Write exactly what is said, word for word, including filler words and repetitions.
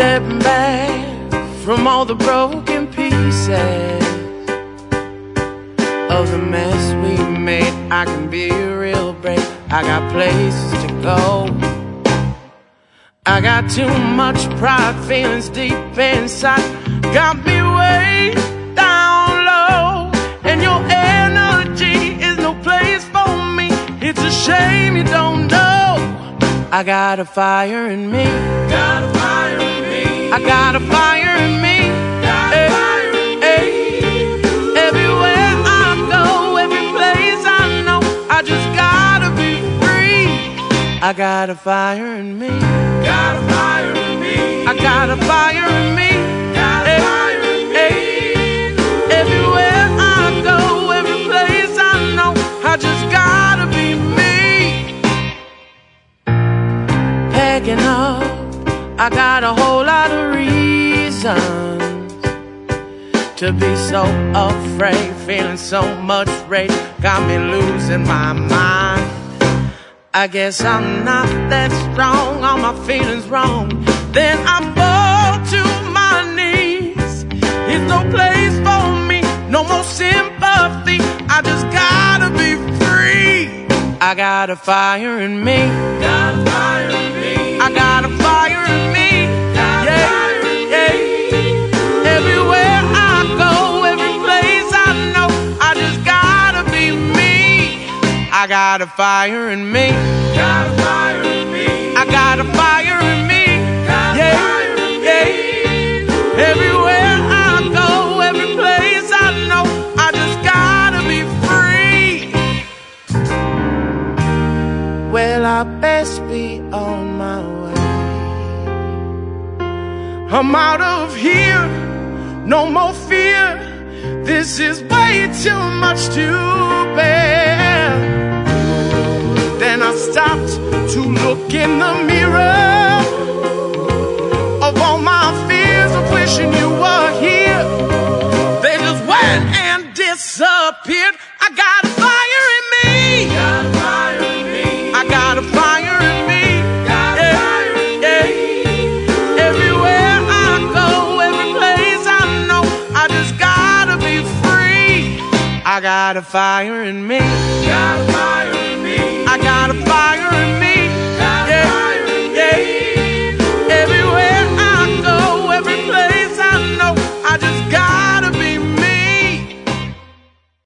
stepping back from all the broken pieces of the mess we made. I can be real brave. I got places to go. I got too much pride, feelings deep inside, got me way down low. And your energy is no place for me. It's a shame you don't know I got a fire in me. Got a fire in me. I got a fire in me. Got a fire in me. Everywhere I go, every place I know, I just gotta be free. I got a fire in me. Got a fire in me. I got a fire in me. Got a fire in me. Everywhere I go, every place I know, I just gotta be me. Packing up, I got a whole lot of reasons to be so afraid, feeling so much rage, got me losing my mind. I guess I'm not that strong, all my feelings wrong, then I fall to my knees. It's no place for me, no more sympathy, I just gotta be free. I got a fire in me. Got a fire in me. I got a fire in me. Got yeah, a fire in yeah. Me. Everywhere I go, every place I know, I just gotta be me. I got a fire in me. Got a fire in me. I got a fire in me. Got yeah, a fire in yeah. Me. Everywhere I go, every place I know, I just gotta be free. Well, I best be on my way. I'm out of here, no more fear. This is way too much to bear. Then I stopped to look in the mirror of all my fears of wishing you were here. They just went and disappeared. I got a fire in me. Got a fire in me. I got a fire in me. Got a yeah, fire in yeah. me. Everywhere I go, every place I know, I just gotta be free. I got a fire in me. Got a fire in me. I got a fire.